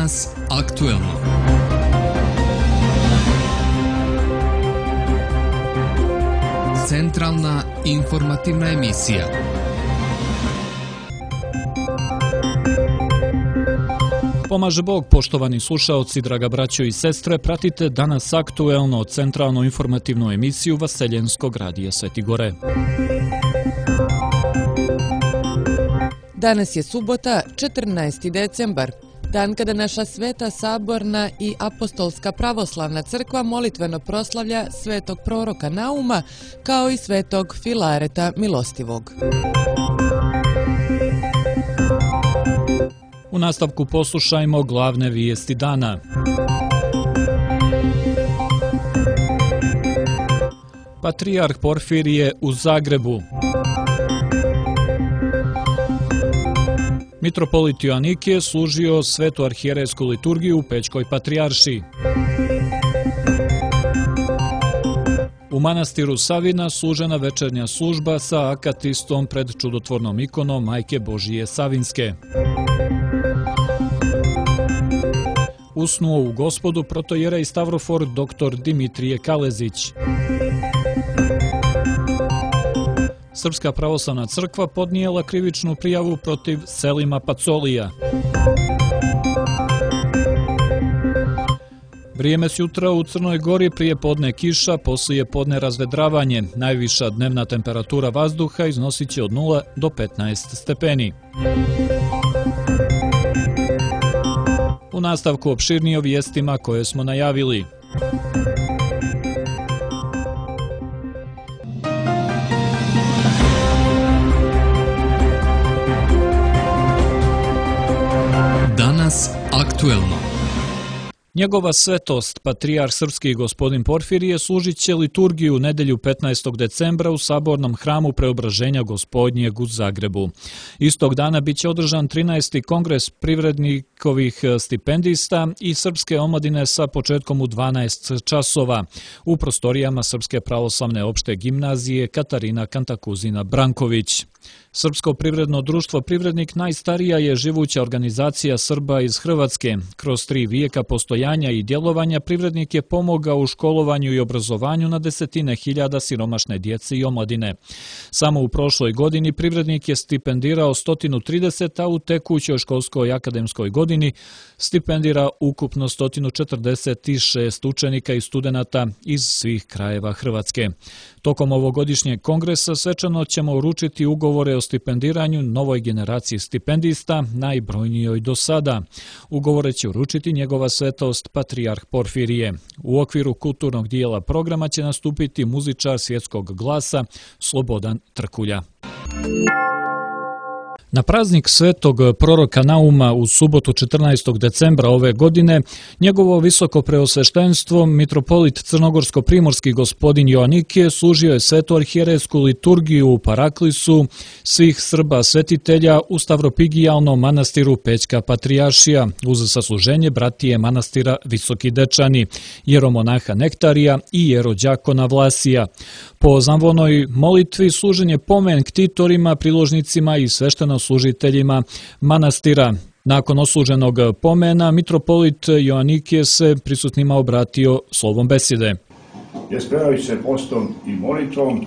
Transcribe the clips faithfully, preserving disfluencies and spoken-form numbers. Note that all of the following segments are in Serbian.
Danas aktuelno. Centralna informativna emisija. Pomaže Bog, poštovani slušaoci, draga braćo i sestre, pratite Danas aktuelno, centralnu informativnu emisiju Vaseljenskog radija Sveti Gore. Danas je subota, četrnaesti decembar, dan kada naša sveta saborna i apostolska pravoslavna crkva molitveno proslavlja svetog proroka Nauma kao i svetog Filareta Milostivog. U nastavku poslušajmo glavne vijesti dana. Patrijarh Porfirije u Zagrebu. Mitropolit Joanikije služio svetu arhijerejsku liturgiju u Pećkoj patrijaršiji. U manastiru Savina služena večernja služba sa akatistom pred čudotvornom ikonom Majke Božije Savinske. Usnuo u Gospodu protojerej Stavrofor doktor Dimitrije Kalezić. Srpska pravoslavna crkva podnijela krivičnu prijavu protiv Selima Pacolija. Vrijeme s jutra u Crnoj Gori, prije podne kiša, poslije podne razvedravanje. Najviša dnevna temperatura vazduha iznosit će od nula do petnaest stepeni. U nastavku opširnije o vijestima koje smo najavili. Danas aktuelno. Njegova svetost, patrijarh srpski gospodin Porfirije, služit će liturgiju nedelju petnaestog decembra u sabornom hramu Preobraženja Gospodnjeg u Zagrebu. Istog dana biće održan trinaesti kongres privrednikovih stipendista i srpske omladine sa početkom u dvanaest časova u prostorijama Srpske pravoslavne opšte gimnazije Katarina Kantakuzina Branković. Srpsko privredno društvo Privrednik najstarija je živuća organizacija Srba iz Hrvatske. Kroz tri vijeka postojanja i djelovanja Privrednik je pomogao u školovanju i obrazovanju na desetine hiljada siromašne djece i omladine. Samo u prošloj godini Privrednik je stipendirao sto trideset, a u tekućoj školskoj i akademskoj godini stipendira ukupno sto četrdeset šest učenika i studenata iz svih krajeva Hrvatske. Tokom ovogodišnjeg kongresa svečano ćemo uručiti ugovore o stipendiranju novoj generaciji stipendista, najbrojnijoj do sada. Ugovore će uručiti njegova svetost patrijarh Porfirije. U okviru kulturnog dijela programa će nastupiti muzičar svjetskog glasa Slobodan Trkulja. Na praznik svetog proroka Nauma u subotu četrnaestog decembra ove godine njegovo visoko preosveštenstvo mitropolit crnogorsko-primorski gospodin Joanikije služio je svetu arhijerejsku liturgiju u Paraklisu svih Srba svetitelja u Stavropigijalnom manastiru Pećka patrijaršija uz sasluženje bratije manastira Visoki Dečani, jeromonaha Nektarija i jerođakona Vlasija. Po zamvonoj molitvi služen je pomen ktitorima, priložnicima i svešteno-služiteljima manastira. Nakon osluženog pomena, mitropolit Joanikije se prisutnima obratio slovom besjede. Je spremajući se postom i molitvom,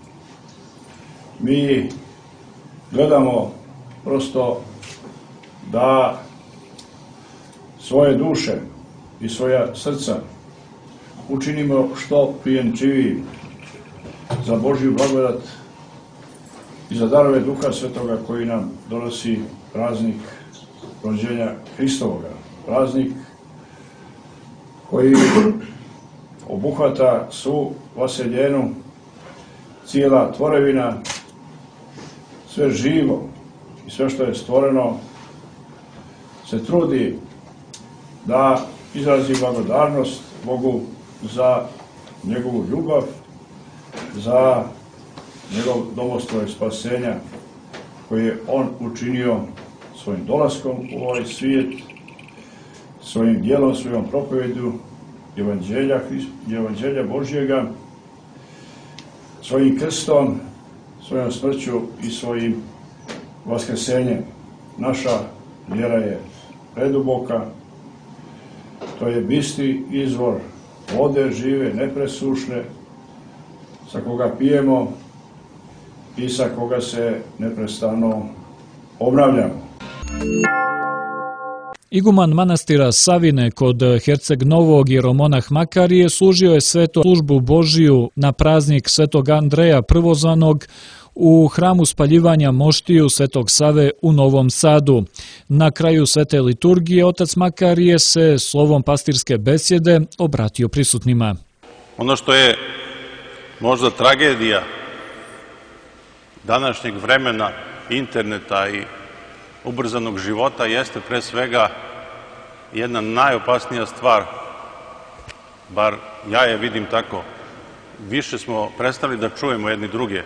mi gledamo prosto da svoje duše i svoja srca učinimo što prijemčivijim za Božju blagodat i za darove Duha Svetoga koji nam donosi praznik rođenja Hristovoga. Praznik koji obuhvata svu vaseljenu, cijela tvorevina, sve živo i sve što je stvoreno se trudi da izrazi blagodarnost Bogu za njegovu ljubav, za njegov domostroj spasenja koji je on učinio svojim dolaskom u ovaj svijet, svojim djelom, svojom propovedu Evanđelja, Evanđelja Božjega, svojim krstom, svojom smrću i svojim vaskrsenjem. Naša vjera je preduboka, što je bisti izvor vode žive, nepresušne, sa koga pijemo i sa koga se neprestano obnavljamo. Iguman manastira Savine kod Herceg Novog jeromonah Makarije služio je svetu službu Božiju na praznik Svetog Andreja Prvozvanog u hramu spaljivanja moštiju Svetog Save u Novom Sadu. Na kraju svete liturgije otac Makarije se slovom pastirske besjede obratio prisutnima. Ono što je možda tragedija današnjeg vremena, interneta i ubrzanog života jeste pre svega jedna najopasnija stvar, bar ja je vidim tako. Više smo prestali da čujemo jedni druge.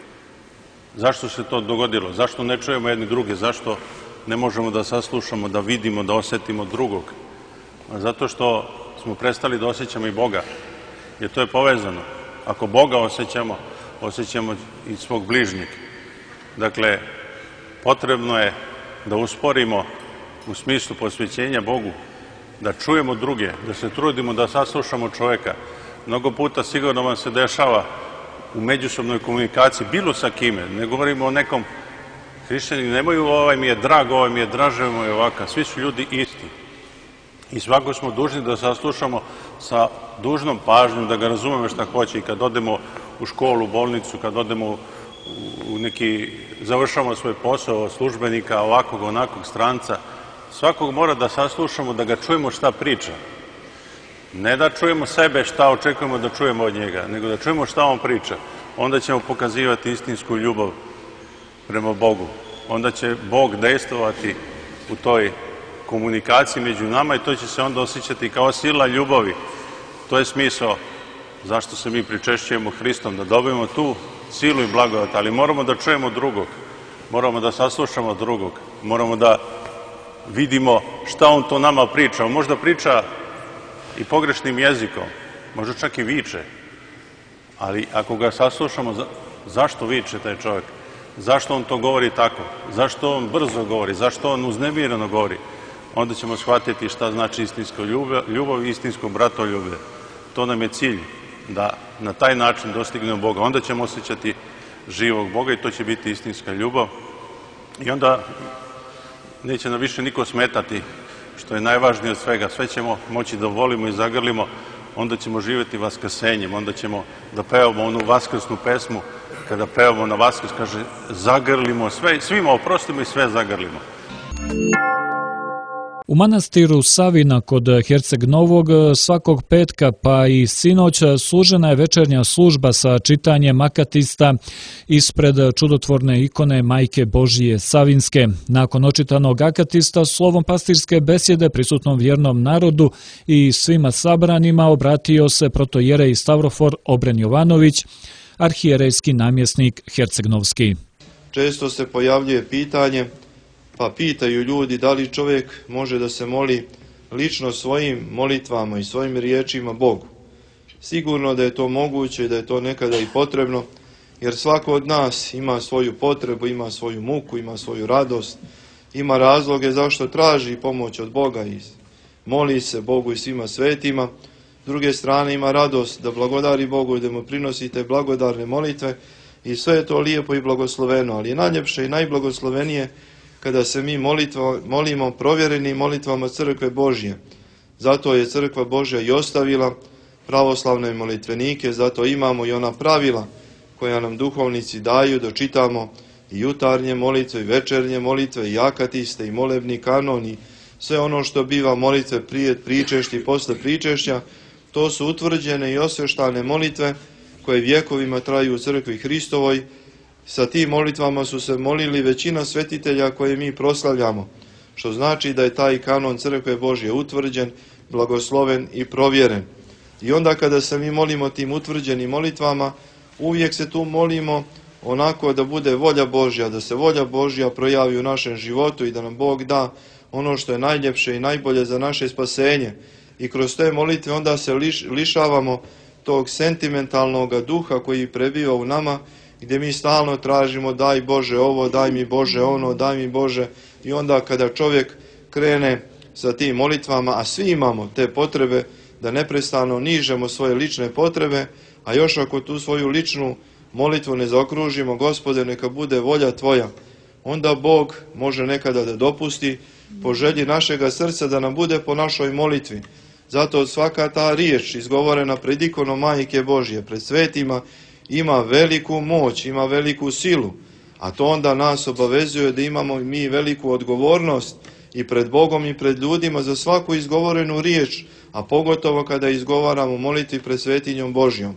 Zašto se to dogodilo? Zašto ne čujemo jedni druge? Zašto ne možemo da saslušamo, da vidimo, da osetimo drugog? Zato što smo prestali da osjećamo i Boga, jer to je povezano. Ako Boga osjećamo, osjećamo i svog bližnjeg. Dakle, potrebno je da usporimo u smislu posvećenja Bogu, da čujemo druge, da se trudimo da saslušamo čoveka. Mnogo puta sigurno vam se dešava u međusobnoj komunikaciji, bilo sa kime, ne govorimo o nekom hrišćaninu, nemaju ovaj mi je drag, ovaj mi je draže, ovaj mi je ovakav, svi su ljudi isti. I svako smo dužni da saslušamo sa dužnom pažnjom, da ga razumemo šta hoće i kad odemo u školu, u bolnicu, kad odemo u neki, završamo svoj posao službenika, ovakvog, onakvog stranca, svakog mora da saslušamo, da ga čujemo šta priča. Ne da čujemo sebe šta očekujemo da čujemo od njega, nego da čujemo šta on priča. Onda ćemo pokazivati istinsku ljubav prema Bogu. Onda će Bog dejstvovati u toj komunikaciji među nama i to će se onda osjećati kao sila ljubavi. To je smisao zašto se mi pričešćujemo Hristom, da dobijemo tu silu i blagodat, ali moramo da čujemo drugog, moramo da saslušamo drugog, moramo da vidimo šta on to nama priča. On možda priča i pogrešnim jezikom, možda čak i viče, ali ako ga saslušamo, zašto viče taj čovjek? Zašto on to govori tako? Zašto on brzo govori? Zašto on uznemireno govori? Onda ćemo shvatiti šta znači istinsko ljubav i istinsko bratoljublje. To nam je cilj, da na taj način dostignemo Boga. Onda ćemo osjećati živog Boga i to će biti istinska ljubav. I onda neće nam više niko smetati, što je najvažnije od svega. Sve ćemo moći da volimo i zagrlimo, onda ćemo živjeti vaskrsenjem, onda ćemo da pevamo onu vaskrsnu pesmu, kada pevamo na Vaskrs, kaže, zagrlimo sve, svima oprostimo i sve zagrlimo. U manastiru Savina kod Herceg Novog svakog petka pa i sinoć služena je večernja služba sa čitanjem akatista ispred čudotvorne ikone Majke Božije Savinske. Nakon očitanog akatista slovom pastirske besjede prisutnom vjernom narodu i svima sabranima obratio se protojerej Stavrofor Obren Jovanović, arhijerejski namjesnik Hercegnovski. Često se pojavljuje pitanje, pa pitaju ljudi da li čovjek može da se moli lično svojim molitvama i svojim riječima Bogu. Sigurno da je to moguće i da je to nekada i potrebno, jer svako od nas ima svoju potrebu, ima svoju muku, ima svoju radost, ima razloge zašto traži pomoć od Boga i moli se Bogu i svima svetima. S druge strane ima radost da blagodari Bogu i da mu prinosite blagodarne molitve i sve je to lijepo i blagosloveno, ali je najljepše i najblagoslovenije kada se mi molitva, molimo provjerenim molitvama Crkve Božje. Zato je Crkva Božja i ostavila pravoslavne molitvenike, zato imamo i ona pravila koja nam duhovnici daju da čitamo i jutarnje molitve, i večernje molitve, i akatiste, i molebni kanon, i sve ono što biva molitve prije pričešća i posle pričešća. To su utvrđene i osveštane molitve koje vjekovima traju u Crkvi Hristovoj. Sa tim molitvama su se molili većina svetitelja koje mi proslavljamo, što znači da je taj kanon Crkve Božje utvrđen, blagosloven i provjeren. I onda kada se mi molimo tim utvrđenim molitvama, uvijek se tu molimo onako da bude volja Božja, da se volja Božja projavi u našem životu i da nam Bog da ono što je najljepše i najbolje za naše spasenje. I kroz te molitve onda se liš, lišavamo tog sentimentalnog duha koji prebiva u nama, gdje mi stalno tražimo daj Bože ovo, daj mi Bože ono, daj mi Bože. I onda kada čovjek krene sa tim molitvama, a svi imamo te potrebe da neprestano nižemo svoje lične potrebe, a još ako tu svoju ličnu molitvu ne zaokružimo, Gospode, neka bude volja Tvoja, onda Bog može nekada da dopusti po želji našega srca da nam bude po našoj molitvi. Zato svaka ta riječ izgovorena pred ikonom Majke Božje, pred svetima, ima veliku moć, ima veliku silu, a to onda nas obavezuje da imamo mi veliku odgovornost i pred Bogom i pred ljudima za svaku izgovorenu riječ, a pogotovo kada izgovaramo molitvi pred svetinjom Božjom.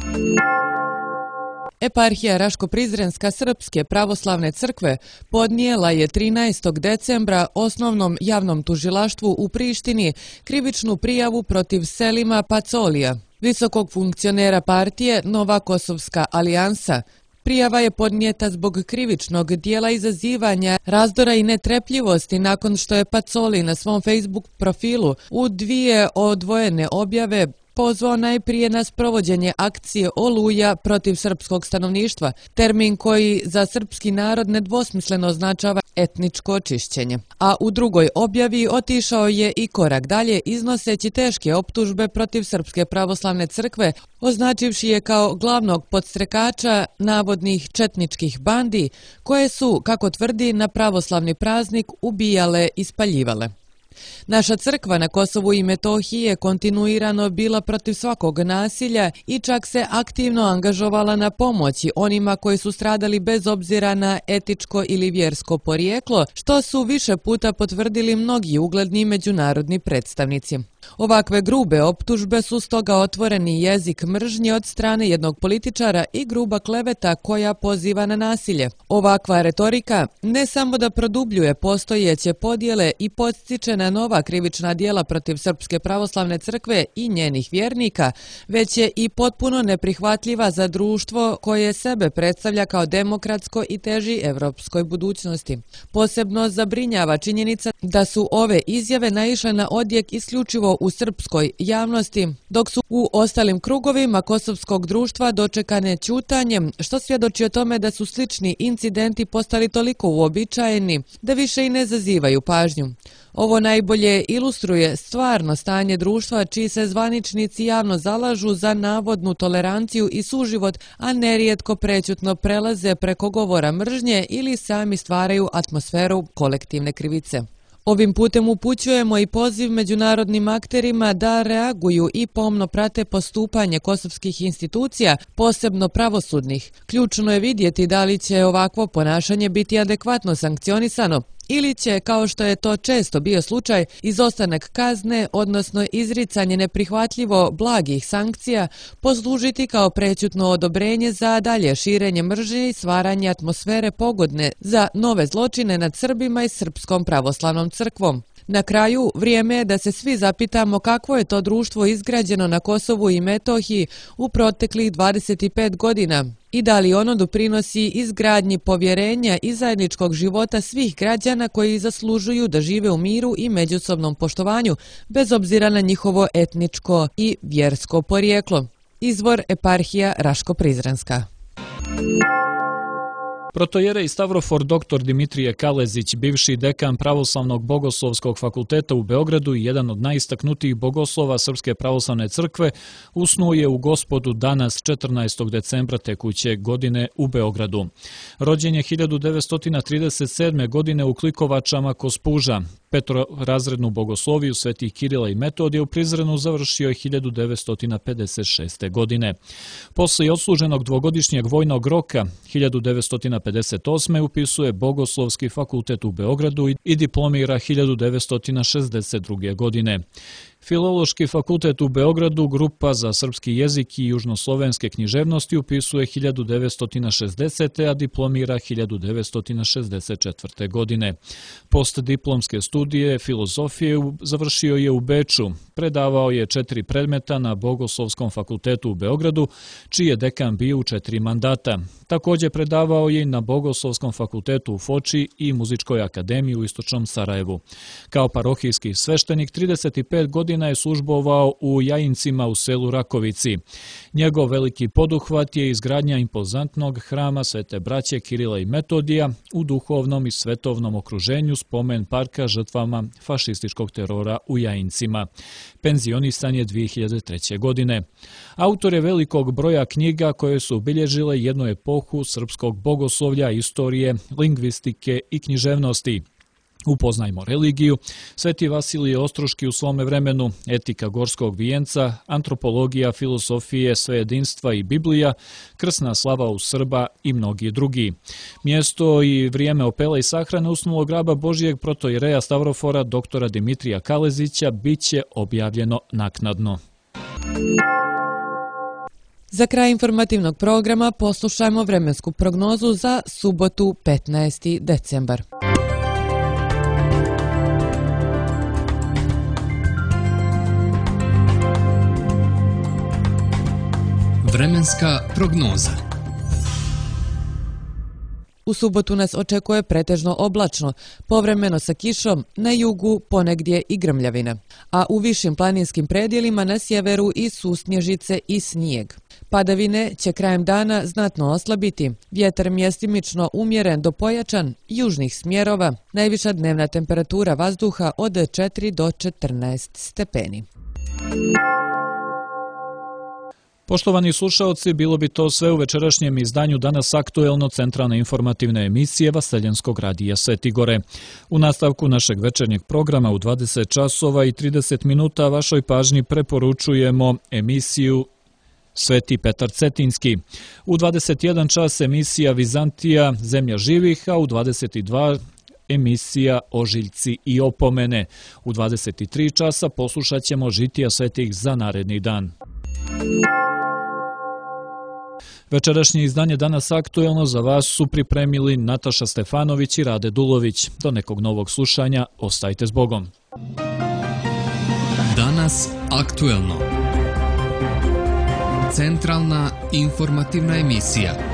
Eparhija Raško-Prizrenska Srpske pravoslavne crkve podnijela je trinaestog decembra Osnovnom javnom tužilaštvu u Prištini krivičnu prijavu protiv Selima Pacolija, visokog funkcionera partije Nova Kosovska alijansa. Prijava je podnijeta zbog krivičnog dijela izazivanja razdora i netrpljivosti nakon što je Pacoli na svom Facebook profilu u dvije odvojene objave pozvao najprije na sprovođenje akcije Oluja protiv srpskog stanovništva, termin koji za srpski narod nedvosmisleno označava etničko očišćenje. A u drugoj objavi otišao je i korak dalje iznoseći teške optužbe protiv Srpske pravoslavne crkve, označivši je kao glavnog podstrekača navodnih četničkih bandi koje su, kako tvrdi, na pravoslavni praznik ubijale i spaljivale. Naša crkva na Kosovu i Metohiji je kontinuirano bila protiv svakog nasilja i čak se aktivno angažovala na pomoći onima koji su stradali bez obzira na etičko ili vjersko porijeklo, što su više puta potvrdili mnogi ugledni međunarodni predstavnici. Ovakve grube optužbe su stoga otvoreni jezik mržnje od strane jednog političara i gruba kleveta koja poziva na nasilje. Ovakva retorika ne samo da produbljuje postojeće podjele i podstiče na nova krivična djela protiv Srpske pravoslavne crkve i njenih vjernika, već je i potpuno neprihvatljiva za društvo koje sebe predstavlja kao demokratsko i teži evropskoj budućnosti. Posebno zabrinjava činjenica da su ove izjave naišle na odjek isključivo u srpskoj javnosti, dok su u ostalim krugovima kosovskog društva dočekane ćutanjem, što svjedoči o tome da su slični incidenti postali toliko uobičajeni da više i ne zazivaju pažnju. Ovo najbolje ilustruje stvarno stanje društva čiji se zvaničnici javno zalažu za navodnu toleranciju i suživot, a nerijetko prećutno prelaze preko govora mržnje ili sami stvaraju atmosferu kolektivne krivice. Ovim putem upućujemo i poziv međunarodnim akterima da reaguju i pomno prate postupanje kosovskih institucija, posebno pravosudnih. Ključno je vidjeti da li će ovakvo ponašanje biti adekvatno sankcionisano ili će, kao što je to često bio slučaj, izostanak kazne, odnosno izricanje neprihvatljivo blagih sankcija, poslužiti kao prećutno odobrenje za dalje širenje mržnje i stvaranje atmosfere pogodne za nove zločine nad Srbima i Srpskom pravoslavnom crkvom. Na kraju, vrijeme je da se svi zapitamo kakvo je to društvo izgrađeno na Kosovu i Metohiji u proteklih dvadeset pet godina i da li ono doprinosi izgradnji povjerenja i zajedničkog života svih građana koji zaslužuju da žive u miru i međusobnom poštovanju, bez obzira na njihovo etničko i vjersko porijeklo. Izvor Eparhija Raško-Prizrenska. Protojerej Stavrofor doktor Dimitrije Kalezić, bivši dekan Pravoslavnog bogoslovskog fakulteta u Beogradu i jedan od najistaknutijih bogoslova Srpske pravoslavne crkve, usnuo je u Gospodu danas četrnaestog decembra tekuće godine u Beogradu. Rođen je hiljadu devetsto trideset sedme. godine u Klikovačama kod Spuža. Petorazrednu bogosloviju svetih Kirila i Metodija u Prizrenu završio je hiljadu devetsto pedeset šeste. godine. Poslije odsluženog dvogodišnjeg vojnog roka, hiljadu devetsto pedeset osme. upisuje Bogoslovski fakultet u Beogradu i diplomira hiljadu devetsto šezdeset druge. godine. Filološki fakultet u Beogradu, grupa za srpski jezik i južnoslovenske književnosti upisuje hiljadu devetsto šezdesete. a diplomira hiljadu devetsto šezdeset četvrte. godine. Postdiplomske studije filozofije završio je u Beču. Predavao je četiri predmeta na Bogoslovskom fakultetu u Beogradu, čiji je dekan bio u četiri mandata. Također predavao je i na Bogoslovskom fakultetu u Foči i Muzičkoj akademiji u Istočnom Sarajevu. Kao parohijski sveštenik trideset pet godina godina je službovao u Jajincima u selu Rakovici. Njegov veliki poduhvat je izgradnja impozantnog hrama Svete braće Kirila i Metodija u duhovnom i svetovnom okruženju spomen parka žrtvama fašističkog terora u Jajincima. Penzionisan je dvije hiljade treće. godine. Autor je velikog broja knjiga koje su obilježile jednu epohu srpskog bogoslovlja, istorije, lingvistike i književnosti. Upoznajmo religiju, Sveti Vasilije Ostroški u svome vremenu, etika gorskog vijenca, antropologija, filosofije, svejedinstva i Biblija, krsna slava u Srba i mnogi drugi. Mjesto i vrijeme opela i sahrane usnulog graba Božijeg protoijereja Stavrofora doktora Dimitrija Kalezića bit će objavljeno naknadno. Za kraj informativnog programa poslušajmo vremensku prognozu za subotu petnaesti decembar. Vremenska prognoza. U subotu nas očekuje pretežno oblačno, povremeno sa kišom, na jugu ponegdje i grmljavina, a u višim planinskim predjelima na sjeveru i susnježice i snijeg. Padavine će krajem dana znatno oslabiti, vjetar mjestimično umjeren do pojačan južnih smjerova, najviša dnevna temperatura vazduha od četiri do četrnaest stepeni. Poštovani slušaoci, bilo bi to sve u večerašnjem izdanju Danas aktuelno centralne informativne emisije Vaseljenskog radija Svetigore. U nastavku našeg večernjeg programa u dvadeset časova i trideset minuta vašoj pažnji preporučujemo emisiju Sveti Petar Cetinski. U dvadeset jedan čas emisija Vizantija, Zemlja živih, a u dvadeset dva emisija Ožiljci i opomene. U dvadeset tri časa poslušat ćemo žitija svetih za naredni dan. Večerašnje izdanje Danas aktuelno za vas su pripremili Nataša Stefanović i Rade Dulović. Do nekog novog slušanja, ostajte s Bogom. Danas aktuelno. Centralna informativna emisija.